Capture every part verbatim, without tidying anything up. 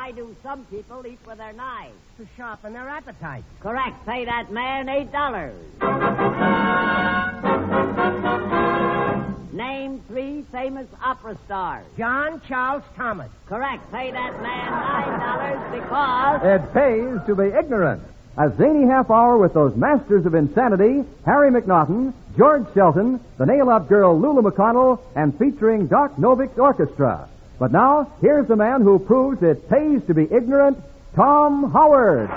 Why do some people eat with their knives? To sharpen their appetite. Correct. Pay that man eight dollars. Name three famous opera stars. John Charles Thomas. Correct. Pay that man nine dollars because... It pays to be ignorant. A zany half hour with those masters of insanity, Harry McNaughton, George Shelton, the nail-up girl Lulu McConnell, and featuring Doc Novik's orchestra. But now, here's the man who proves it pays to be ignorant, Tom Howard.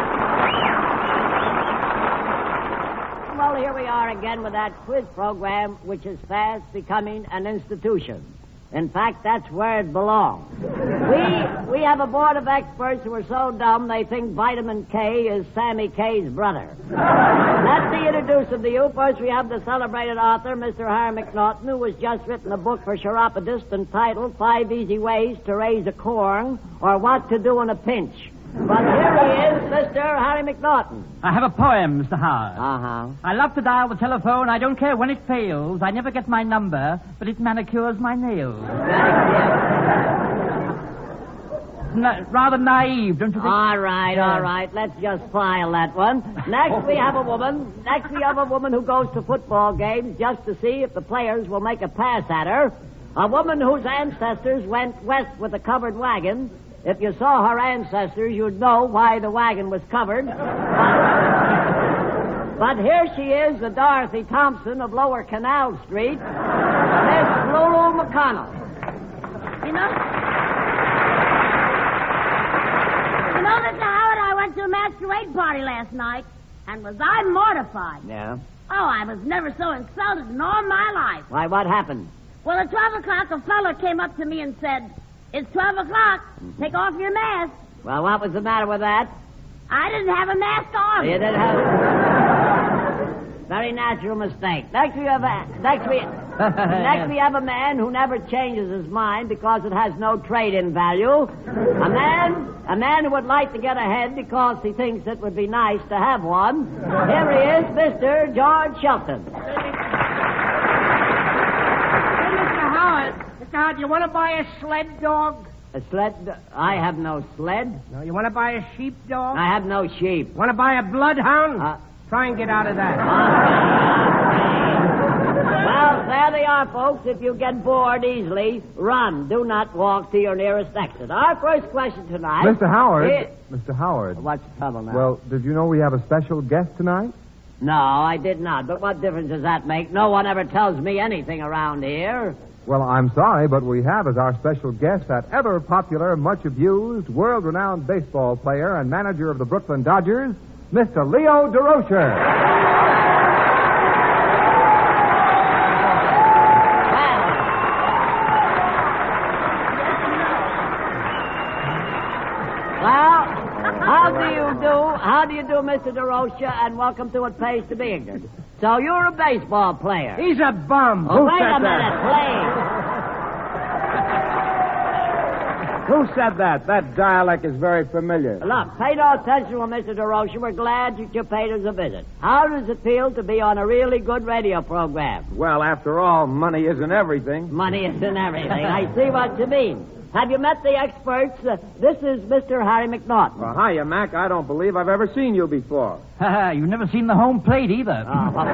Well, here we are again with that quiz program, which is fast becoming an institution. In fact, that's where it belongs. We we have a board of experts who are so dumb they think vitamin K is Sammy K's brother. Let me introduce him to you. First, we have the celebrated author, Mister Harry McNaughton, who has just written a book for Chiropodist entitled Five Easy Ways to Raise a Corn or What to Do in a Pinch. But here he is, Mister Harry McNaughton. I have a poem, Mister Howard. Uh-huh. I love to dial the telephone. I don't care when it fails. I never get my number, but it manicures my nails. Na- rather naive, don't you think? All right, all right. Let's just file that one. Next, we have a woman. Next, we have a woman who goes to football games just to see if the players will make a pass at her. A woman whose ancestors went west with a covered wagon. If you saw her ancestors, you'd know why the wagon was covered. But, but here she is, the Dorothy Thompson of Lower Canal Street, Miss Lulu McConnell. You know, you know, Mister Howard, I went to a masquerade party last night, and was I mortified. Yeah? Oh, I was never so insulted in all my life. Why, what happened? Well, at twelve o'clock, a fellow came up to me and said, "It's twelve o'clock. Take off your mask." Well, what was the matter with that? I didn't have a mask on. You didn't have... Very natural mistake. Next we have a... Next we... Next we have a man who never changes his mind because it has no trade-in value. A man... A man who would like to get ahead because he thinks it would be nice to have one. Here he is, Mister George Shelton. Hey, Mister Howard. Mister Howard, you want to buy a sled dog? A sled? I have no sled. No, you want to buy a sheep dog? I have no sheep. Want to buy a bloodhound? Uh, Try and get out of that. Well, there they are, folks. If you get bored easily, run. Do not walk to your nearest exit. Our first question tonight... Mister Howard. is- Mister Howard. What's the trouble now? Well, did you know we have a special guest tonight? No, I did not. But what difference does that make? No one ever tells me anything around here. Well, I'm sorry, but we have as our special guest that ever-popular, much-abused, world-renowned baseball player and manager of the Brooklyn Dodgers, Mister Leo Durocher. Well, how do you do? How do you do, Mister DeRocha? And welcome to It Pays to Be Ignorant. So you're a baseball player. He's a bum. Oh, Who wait said a minute, that? please. Who said that? That dialect is very familiar. Look, pay no attention to Mister DeRocha. We're glad that you paid us a visit. How does it feel to be on a really good radio program? Well, after all, money isn't everything. Money isn't everything. I see what you mean. Have you met the experts? Uh, this is Mister Harry McNaughton. Well, hiya, Mac. I don't believe I've ever seen you before. You've never seen the home plate either. Oh, Well,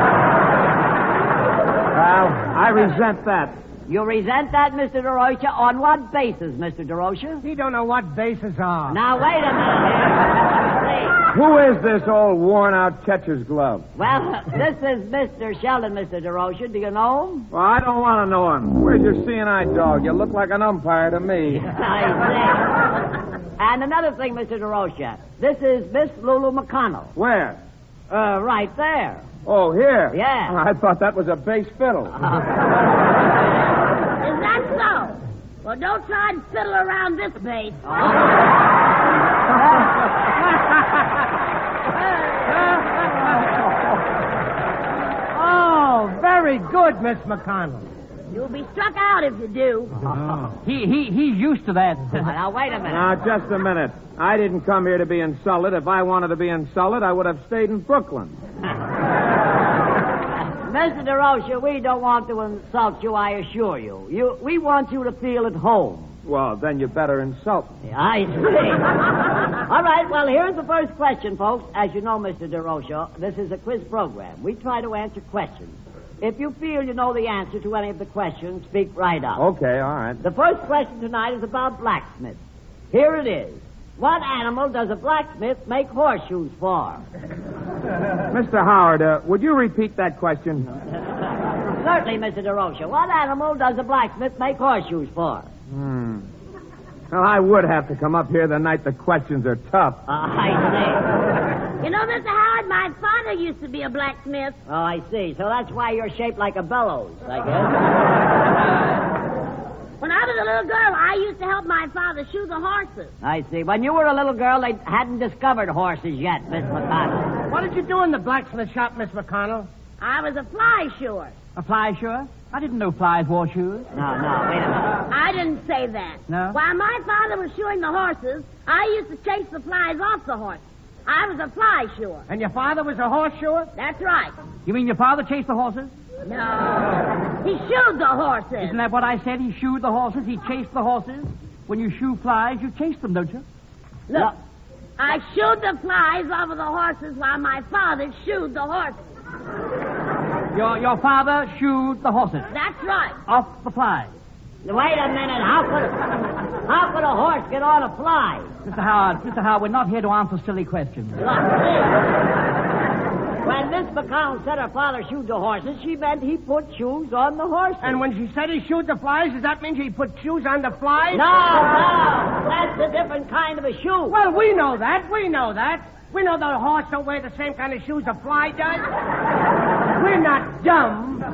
I resent that. you resent that, Mister DeRocha? On what basis, Mister DeRocha? He don't know what bases are. Now, wait a minute here. Please. Who is this old worn-out catcher's glove? Well, this is Mister Sheldon, Mister DeRocha. Do you know him? Well, I don't want to know him. Where's your seeing eye dog? You look like an umpire to me. I see. And another thing, Mister DeRocha. This is Miss Lulu McConnell. Where? Uh, right there. Oh, here? Yeah. I thought that was a bass fiddle. Is that so? Well, don't try and fiddle around this base. Oh, very good, Miss McConnell. You'll be struck out if you do. He, he, he's used to that. Now, wait a minute. Now, just a minute. I didn't come here to be insulted. If I wanted to be insulted, I would have stayed in Brooklyn. Mister DeRocha, we don't want to insult you, I assure you. you. We want you to feel at home. Well, then you better insult me. I see. All right, well, here's the first question, folks. As you know, Mister DeRocha, this is a quiz program. We try to answer questions. If you feel you know the answer to any of the questions, speak right up. Okay, all right. The first question tonight is about blacksmiths. Here it is. What animal does a blacksmith make horseshoes for? Mister Howard, uh, would you repeat that question? Certainly, Mister DeRocha. What animal does a blacksmith make horseshoes for? Hmm. Well, I would have to come up here the night the questions are tough. Uh, I You know, Mister Howard, my father used to be a blacksmith. see. Oh, I see. So that's why you're shaped like a bellows, I guess. When I was a little girl, I used to help my father shoe the horses. I see. When you were a little girl, they hadn't discovered horses yet, Miss McConnell. What did you do in the blacksmith shop, Miss McConnell? I was a fly shoer. A fly sure? I didn't know flies wore shoes. No, no, wait a minute. I didn't say that. No? While my father was shoeing the horses, I used to chase the flies off the horses. I was a fly shoer. And your father was a horse shoer? That's right. You mean your father chased the horses? No. He shoed the horses. Isn't that what I said? He shoed the horses. He chased the horses. When you shoe flies, you chase them, don't you? Look, I shoed the flies off of the horses while my father shoed the horses. Your your father shoed the horses That's right. off the flies. Wait a minute. How could how could a horse get on a fly? Mister Howard, Mister Howard, we're not here to answer silly questions. Look, when Miss McConnell said her father shoed the horses, she meant he put shoes on the horses. And when she said he shoed the flies, does that mean he put shoes on the flies? No, no. That's a different kind of a shoe. Well, we know that. We know that. We know the horse don't wear the same kind of shoes a fly does. We're not dumb.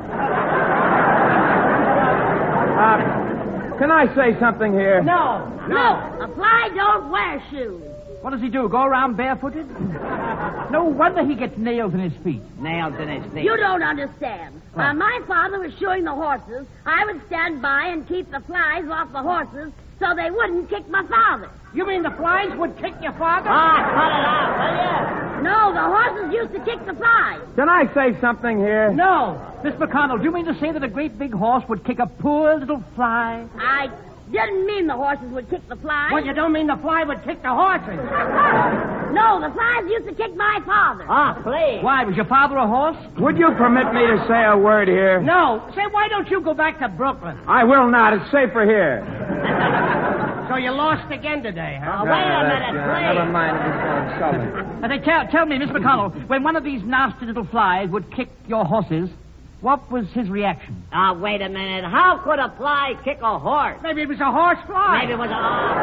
Uh, can I say something here? No. No, a fly don't wear shoes. What does he do, go around barefooted? No wonder he gets nails in his feet. Nails in his feet. You don't understand. While my father was shoeing the horses, I would stand by and keep the flies off the horses so they wouldn't kick my father. You mean the flies would kick your father? Ah, cut it out, will you? No, the horses used to kick the flies. Can I say something here? No. Miss McConnell, do you mean to say that a great big horse would kick a poor little fly? I didn't mean the horses would kick the flies. Well, you don't mean the fly would kick the horses. No, the flies used to kick my father. Ah, please. Why, was your father a horse? Would you permit me to say a word here? No. Say, why don't you go back to Brooklyn? I will not. It's safer here. So you lost again today, huh? Oh, wait a minute, Uh, please. Never mind. It was so insulting. And they tell, tell me, Miss McConnell, when one of these nasty little flies would kick your horses, what was his reaction? Ah, wait a minute. How could a fly kick a horse? Maybe it was a horse fly. Maybe it was a...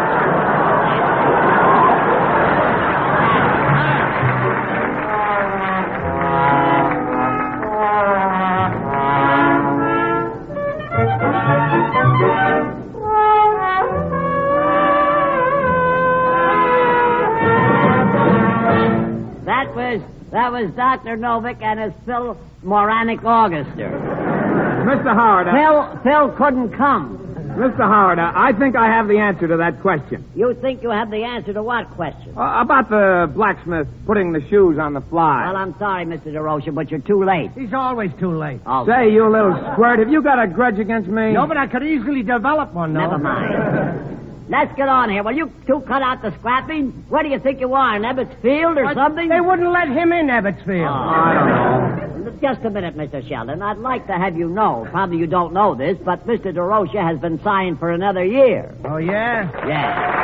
That was that was Doctor Novick and his Philharmonic Orchestra. Mister Howard, uh, Phil Phil couldn't come. Mister Howard, uh, I think I have the answer to that question. You think you have the answer to what question? Uh, about the blacksmith putting the shoes on the fly. Well, I'm sorry, Mister DeRocha, but you're too late. He's always too late. Oh, Say, you little squirt, have you got a grudge against me? No, but I could easily develop one, though. never mind. Let's get on here. Will you two cut out the scrapping? Where do you think you are, in Ebbets Field or But something? They wouldn't let him in Ebbetsfield. I don't know. Just a minute, Mister Sheldon. I'd like to have you know, probably you don't know this, but Mister DeRocha has been signed for another year. Oh, yeah? Yes.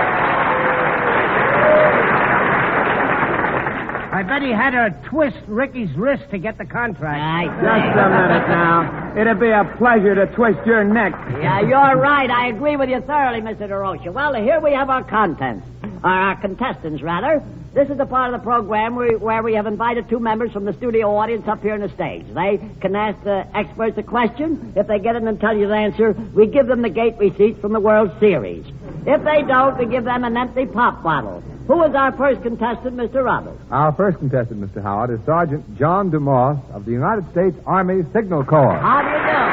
I bet he had to twist Ricky's wrist to get the contract. I Just a minute now. It'd be a pleasure to twist your neck. Yeah, you're right. I agree with you thoroughly, Mister DeRocha. Well, here we have our contents. Or our contestants, rather. This is the part of the program where, where we have invited two members from the studio audience up here on the stage. They can ask the experts a question. If they get an intelligent answer, we give them the gate receipts from the World Series. If they don't, we give them an empty pop bottle. Who is our first contestant, Mister Roberts? Our first contestant, Mister Howard, is Sergeant John DeMoss of the United States Army Signal Corps. How do you do?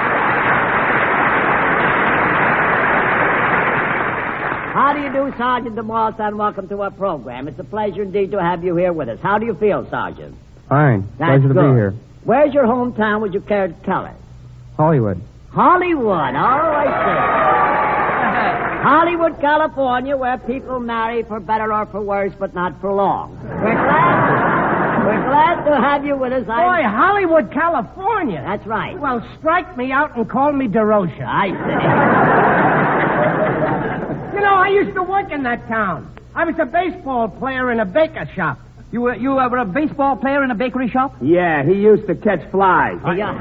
How do you do, Sergeant DeMoss, and welcome to our program. It's a pleasure indeed to have you here with us. How do you feel, Sergeant? Fine. That's Pleasure to good. be here. Where's your hometown? Would you care to tell us? Hollywood. Hollywood. Oh, I see. Hollywood, California, where people marry for better or for worse, but not for long. We're glad, we're glad to have you with us. Boy, I'm... Hollywood, California. That's right. Well, strike me out and call me DeRocha. I see. You know, I used to work in that town. I was a baseball player in a baker shop. You were, you were a baseball player in a bakery shop? Yeah, he used to catch flies. Yeah.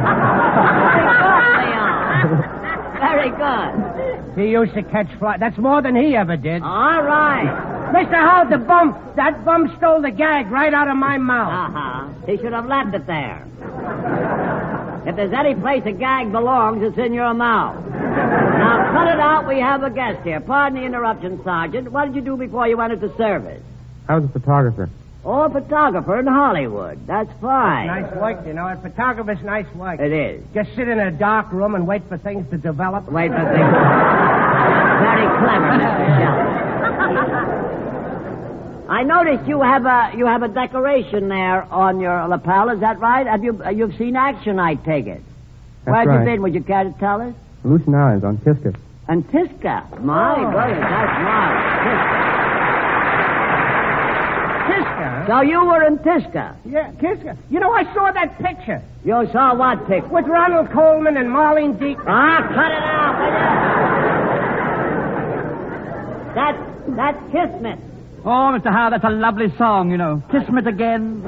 Very good, Leon. Very good. He used to catch flies. That's more than he ever did. All right. Mister Howard, the bum, that bum stole the gag right out of my mouth. Uh-huh. He should have left it there. If there's any place a gag belongs, it's in your mouth. Now, cut it out. We have a guest here. Pardon the interruption, Sergeant. What did you do before you went into service? I was a photographer. Oh, a photographer in Hollywood. That's fine. Nice work, you know. A photographer's nice work. It is. Just sit in a dark room and wait for things to develop. Wait for things. Very clever, Mister Sheldon. I noticed you have a you have a decoration there on your lapel. Is that right? Have you uh, you've seen action? I take it. That's Where'd right. you been? Would you care to tell us? Lucien Islands on Kiska. And Tisca. My Oh. goodness, that's marvelous. Kiska? So you were in Tisca. Yeah, Kiska. You know, I saw that picture You saw what picture? with Ronald Coleman and Marlene Dietrich. Ah, cut it out, will you? That's that's Kismet. Oh, Mister Howe, that's a lovely song, you know. Kismet again.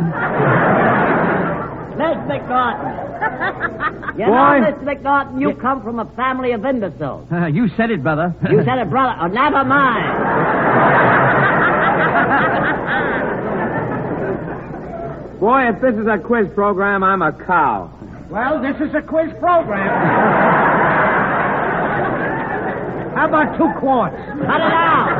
Miss McNaughton. You Boy. know, Miss McNaughton, you come from a family of imbeciles. Uh, you said it, brother. You said it, brother. Oh, never mind. Boy, if this is a quiz program, I'm a cow. Well, this is a quiz program. How about two quarts? Cut it out.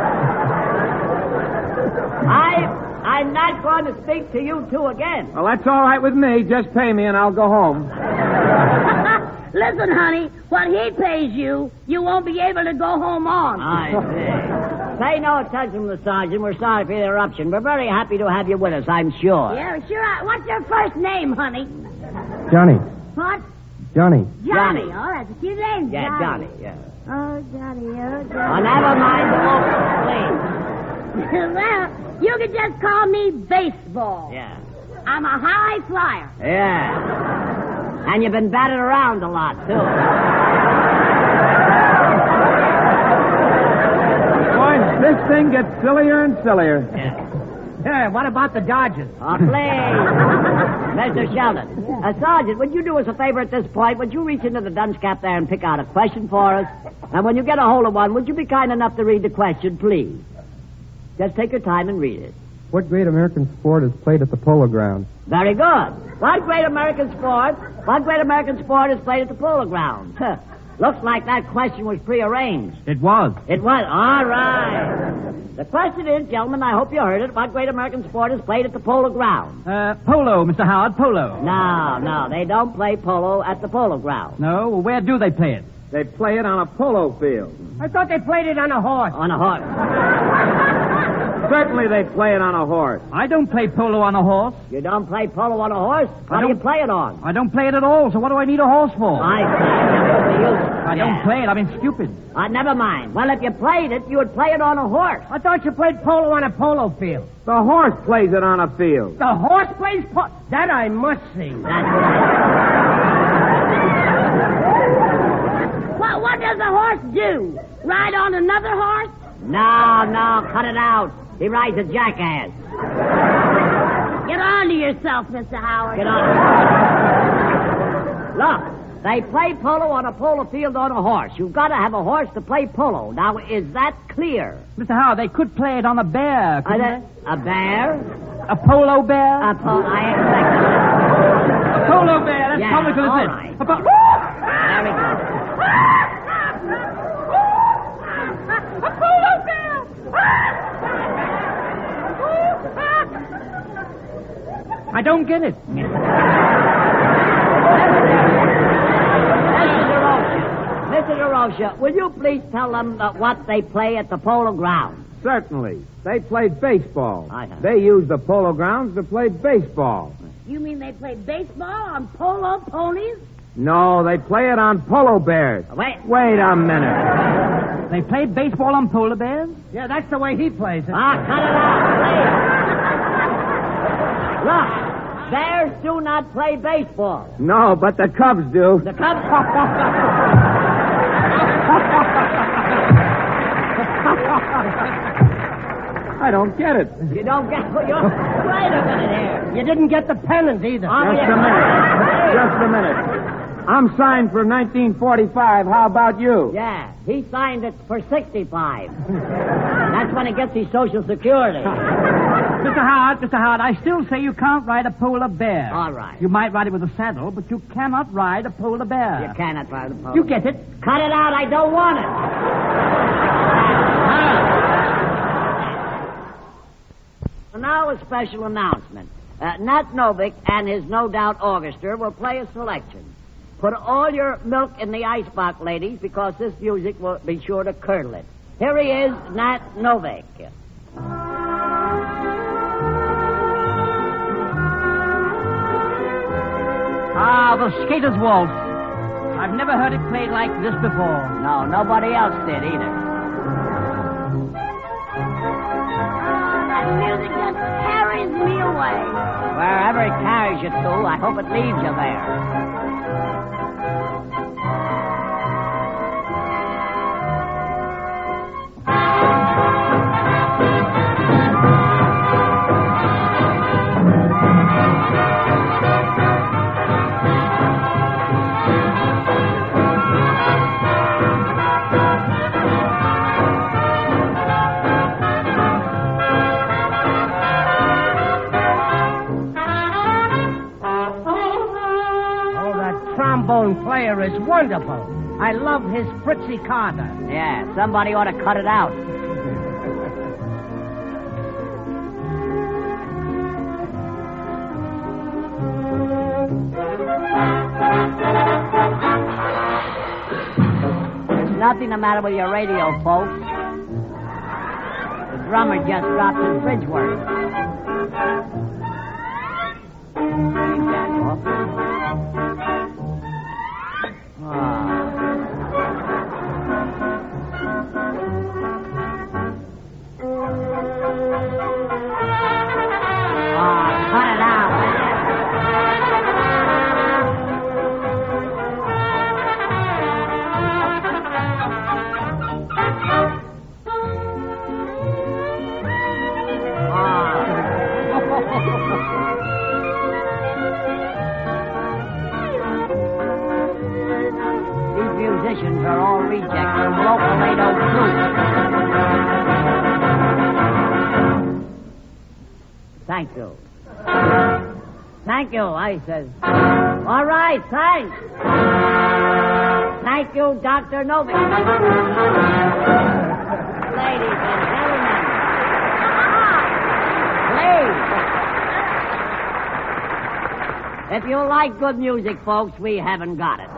I, I'm not going to speak to you two again. Well, that's all right with me. Just pay me and I'll go home. Listen, honey, what he pays you, you won't be able to go home on. I see. Pay no attention to the sergeant. We're sorry for the interruption. We're very happy to have you with us, I'm sure. Yeah, sure. I- What's your first name, honey? Johnny. What? Johnny. Johnny. Johnny. Oh, that's a cute name, Yeah, Johnny, yeah. Oh, Johnny, oh, Oh, Johnny. never mind the vocal, Well, you can just call me Baseball. please. Yeah. I'm a high flyer. Yeah. And you've been batted around a lot, too. Boy, this thing gets sillier and sillier. Yeah. Yeah, what about the Dodgers? Oh, please. Mister Sheldon. Uh, Sergeant, would you do us a favor at this point? Would you reach into the dunce cap there and pick out a question for us? And when you get a hold of one, would you be kind enough to read the question, please? Just take your time and read it. What great American sport is played at the Polo Grounds? Very good. What great American sport? What great American sport is played at the Polo Grounds? Huh. Looks like that question was prearranged. It was. It was. All right. The question is, gentlemen, I hope you heard it. What great American sport is played at the Polo Grounds? Uh, polo, Mister Howard, polo. No, no, they don't play polo at the Polo Grounds. No? Well, where do they play it? They play it on a polo field. I thought they played it on a horse. On a horse. Certainly they play it on a horse. I don't play polo on a horse. You don't play polo on a horse? What I do you don't- play it on? I don't play it at all, so what do I need a horse for? I see. I don't play it. I've been stupid. Uh, never mind. Well, if you played it, you would play it on a horse. I thought you played polo on a polo field. The horse plays it on a field. The horse plays polo? That I must see. That's right. What, what does a horse do? Ride on another horse? No, no, cut it out. He rides a jackass. Get on to yourself, Mister Howard. Get on. Look, they play polo on a polo field on a horse. You've got to have a horse to play polo. Now, is that clear? Mister Howard, they could play it on a bear. A, couldn't they? a bear? A polo bear? A po- I expected A polo bear. That's Yeah, comical, all isn't right. it? A po- There we go. A polo bear! I don't get it. Mister DeRocha, Mister DeRocha, will you please tell them uh, what they play at the Polo Grounds? Certainly. They play baseball. I know. They use the polo grounds to play baseball. You mean they play baseball on polo ponies? No, they play it on polo bears. Wait. Wait a minute. They play baseball on polar bears? Yeah, that's the way he plays it. Ah, cut it out, please. Look, bears do not play baseball. No, but the Cubs do. The Cubs... I don't get it. You don't get... You're... Wait a minute here. You didn't get the pennant either. Oh, Just yeah. a minute. Just a minute. I'm signed for nineteen forty-five. How about you? Yeah, he signed it for sixty-five. That's when he gets his Social Security. Mister Howard, Mister Howard, I still say you can't ride a polar bear. All right. You might ride it with a saddle, but you cannot ride a polar bear. You cannot ride the pole. You get it? Cut it out. I don't want it. Now a special announcement. Uh, Nat Novick and his No Doubt Orchestra will play a selection. Put all your milk in the icebox, ladies, because this music will be sure to curdle it. Here he is, Nat Novick. Ah, the Skater's Waltz. I've never heard it played like this before. No, nobody else did either. That music just carries me away. Wherever it carries you to, I hope it leaves you there. Player is wonderful. I love his Fritzy Carter. Yeah, somebody ought to cut it out. There's nothing the matter with your radio, folks. The drummer just dropped his bridge work. Ain't that awful? Are all rejects from local Lato Troop. Thank you. Thank you, I says. All right, thanks. Thank you, Doctor Novick. Ladies and gentlemen, please. If you like good music, folks, we haven't got it.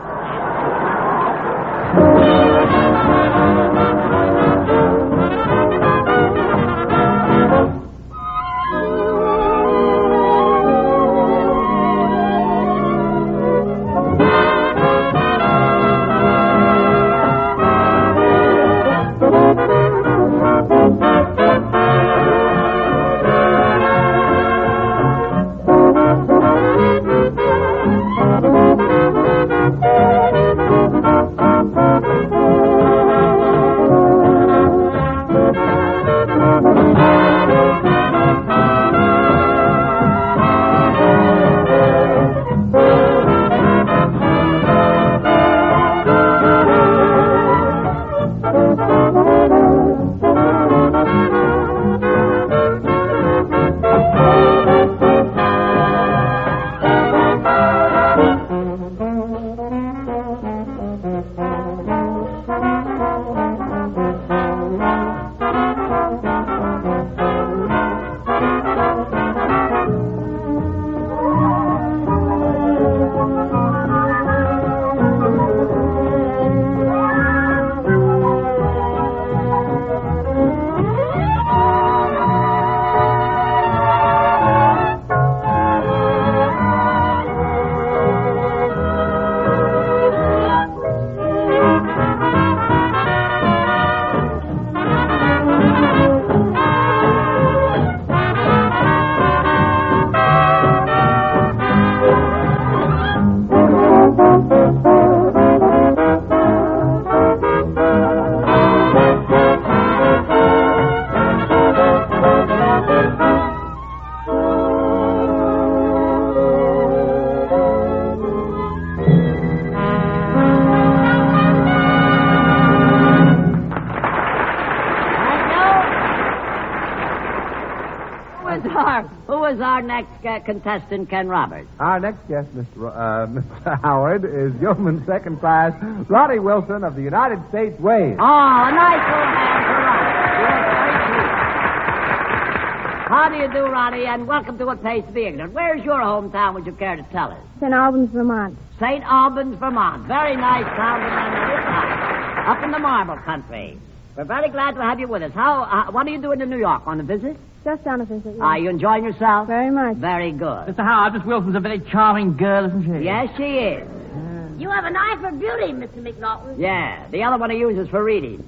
is our next uh, contestant, Ken Roberts? Our next guest, Mister Ro- uh, Mister Howard, is Yeoman Second Class Ronnie Wilson of the United States Waves. Oh, a nice little hand for Ronnie. You look very sweet. How do you do, Ronnie, and welcome to It Pays to Be Ignorant. Where's your hometown, would you care to tell us? Saint Albans, Vermont. Saint Albans, Vermont. Very nice town to remember. Up in the marble country. We're very glad to have you with us. How? Uh, what are you doing in New York? On a visit? Just on a visit. Yes. Are you enjoying yourself? Very much. Very good. Mister Howard, Miss Wilson's a very charming girl, isn't she? Yes, she is. You have an eye for beauty, Mister McNaughton. Yeah, the other one he uses for reading.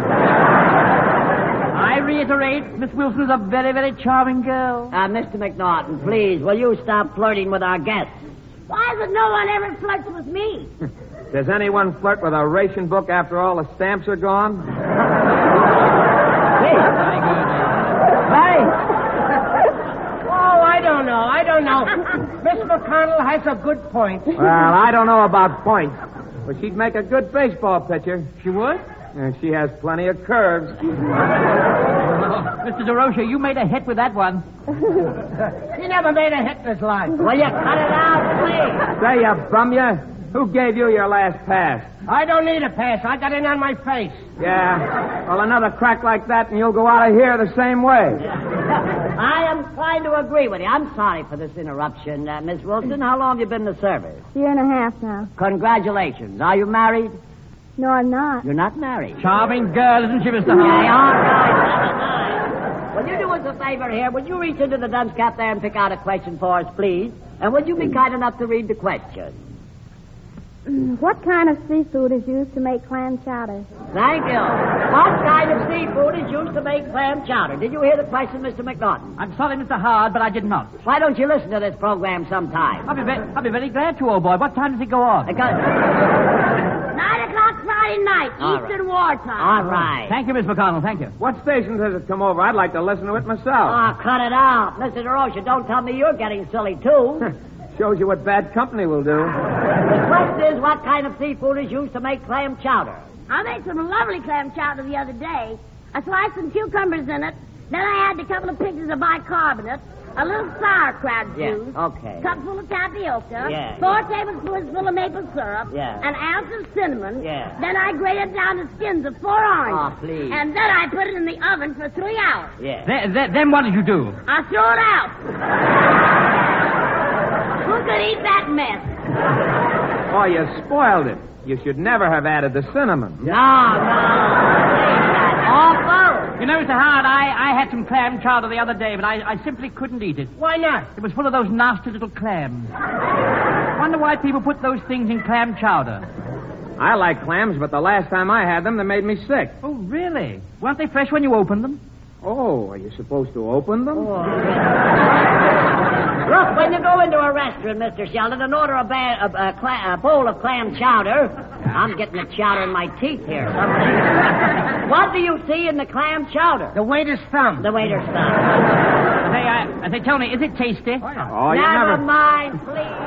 I reiterate, Miss Wilson's a very, very charming girl. Uh, Mister McNaughton, please, will you stop flirting with our guests? Why is it no one ever flirts with me? Does anyone flirt with a ration book after all the stamps are gone? Very good. Very. Oh, I don't know. I don't know. Miss McConnell has a good point. Well, I don't know about points, but she'd make a good baseball pitcher. She would? And she has plenty of curves. Mister DeRocha, you made a hit with that one. He never made a hit in his life. Will you cut it out, please? Say, you bum ya. Who gave you your last pass? I don't need a pass. I got in on my face. Yeah. Well, another crack like that and you'll go out of here the same way. I am trying to agree with you. I'm sorry for this interruption, uh, Miss Wilson. How long have you been in the service? Year and a half now. Congratulations. Are you married? No, I'm not. You're not married. Charming girl, isn't she, Mister Yeah, Howard? all right. Never mind. Will you do us a favor here? Would you reach into the dunce cap there and pick out a question for us, please? And would you be kind enough to read the question? What kind of seafood is used to make clam chowder? Thank you. What kind of seafood is used to make clam chowder? Did you hear the question, Mister McNaughton? I'm sorry, Mister Howard, but I did not. Why don't you listen to this program sometime? I'll be, ve- I'll be very glad to, old boy. What time does it go on? Because... Nine o'clock Friday night, All Eastern right. War Time. All right. Thank you, Miss McConnell. Thank you. What station does it come over? I'd like to listen to it myself. Oh, cut it out. Mister DeRocha, don't tell me you're getting silly, too. Shows you what bad company will do. The question is, what kind of seafood is used to make clam chowder? I made some lovely clam chowder the other day. I sliced some cucumbers in it. Then I added a couple of pinches of bicarbonate, a little sauerkraut Yeah, juice, okay. cupful of tapioca, Yeah, four yeah. tablespoons full of maple syrup, Yeah. an ounce of cinnamon. Yeah. Then I grated down the skins of four oranges. Oh, please. And then I put it in the oven for three hours. Yeah. Th- th- then what did you do? I threw it out. Who could eat that mess? Oh, you spoiled it. You should never have added the cinnamon. No, no. Awful. You know, Mister Howard, I, I had some clam chowder the other day, but I, I simply couldn't eat it. Why not? It was full of those nasty little clams. Wonder why people put those things in clam chowder. I like clams, but the last time I had them, they made me sick. Oh, really? Weren't they fresh when you opened them? Oh, are you supposed to open them? Look, when you go into a restaurant, Mister Sheldon, and order a, ba- a, a, cla- a bowl of clam chowder, I'm getting the chowder in my teeth here. Something. What do you see in the clam chowder? The waiter's thumb. The waiter's stuff. Say, uh, say, tell me, is it tasty? Oh, you never, never... mind, please.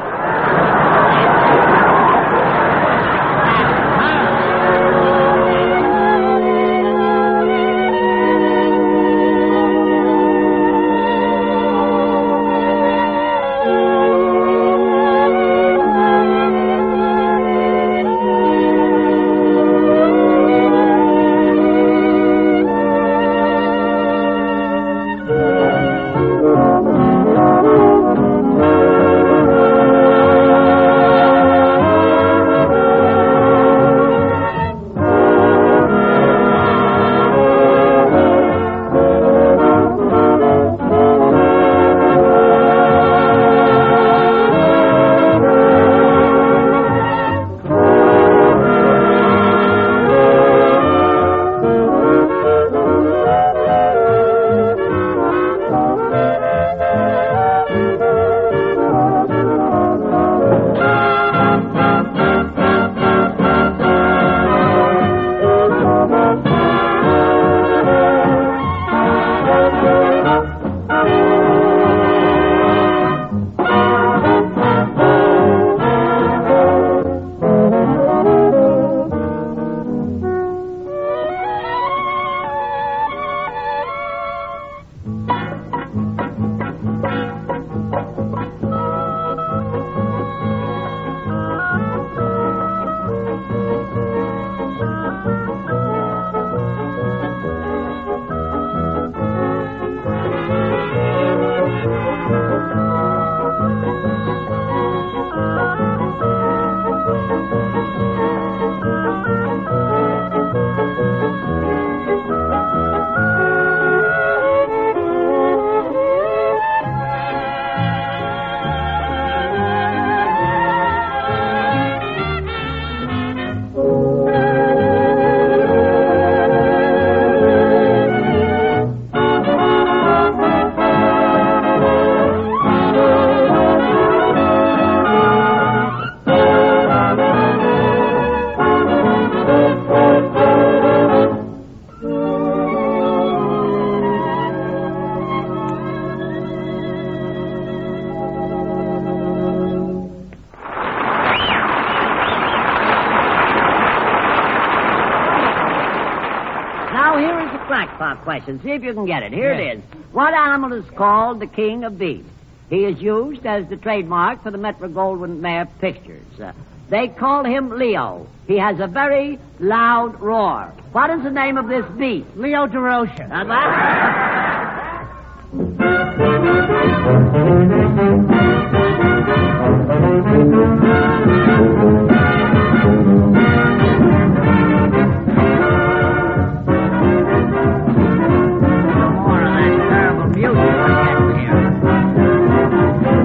crackpot question. See if you can get it. Here Yes. it is. What animal is called the king of beasts? He is used as the trademark for the Metro-Goldwyn-Mayer pictures. Uh, they call him Leo. He has a very loud roar. What is the name of this beast? Leo DeRocha. Uh, that- More of that terrible music we're getting here.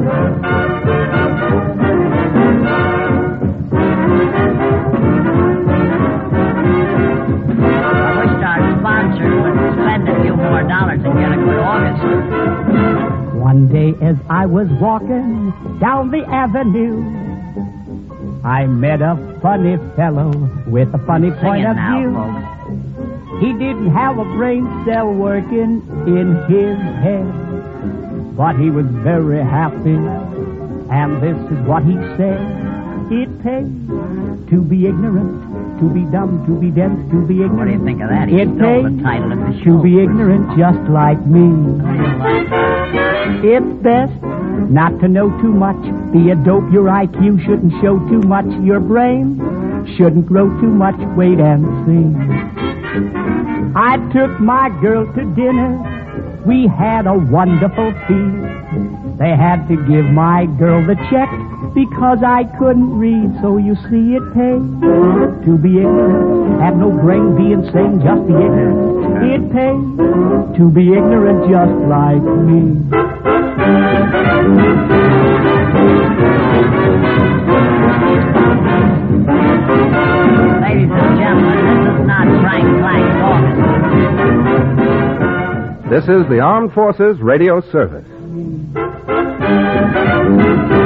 I wish our sponsor would spend a few more dollars and get a good orchestra. One day as I was walking down the avenue, I met a funny fellow with a funny Sing point it of now, view. folks. He didn't have a brain cell working in his head, but he was very happy, and this is what he said. It pays to be ignorant, to be dumb, to be dense, to be ignorant. What do you think of that? He It stole the pays title of the to show. be ignorant just like me. It's best not to know too much. Be a dope. Your I Q shouldn't show too much. Your brain shouldn't grow too much. Wait and see. I took my girl to dinner. We had a wonderful feast. They had to give my girl the check because I couldn't read. So you see it pays to be ignorant. Have no brain, be insane, just be ignorant. It pays to be ignorant just like me. Ladies and gentlemen, this is not Frank Blank's orchestra. This is the Armed Forces Radio Service.